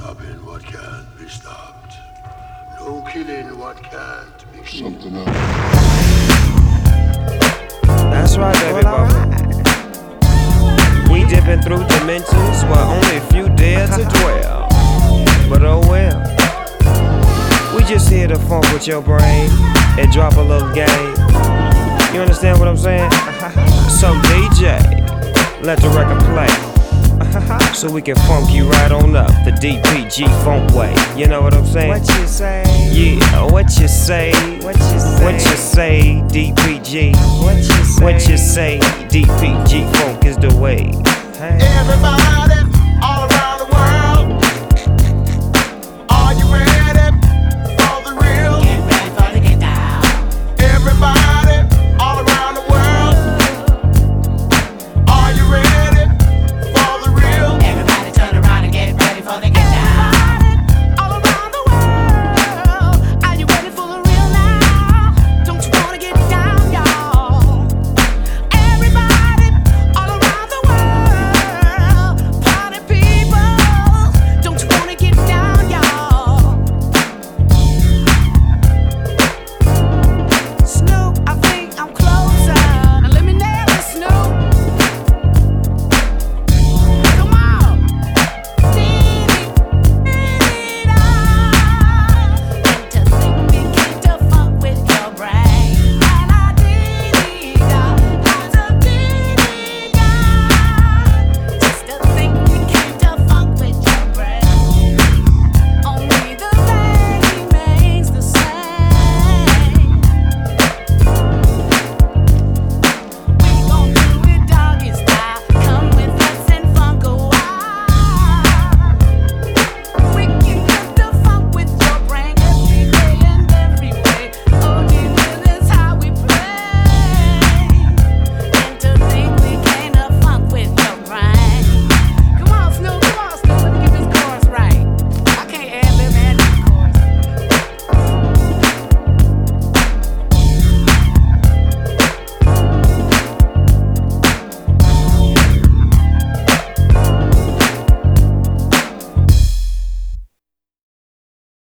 stopping what can't be stopped. No killing what can't be killed. Something else. That's right, baby bubba. We dipping through dimensions where only few dare to dwell. But oh well. We just here to funk with your brain and drop a little game. You understand what I'm saying? So DJ, let the record play. So we can funk you right on up the DPG funk way. You know what I'm saying? What you say? Yeah, what you say? What you say? What you say, DPG? What you say? What you say, DPG funk is the way. Hey. Everybody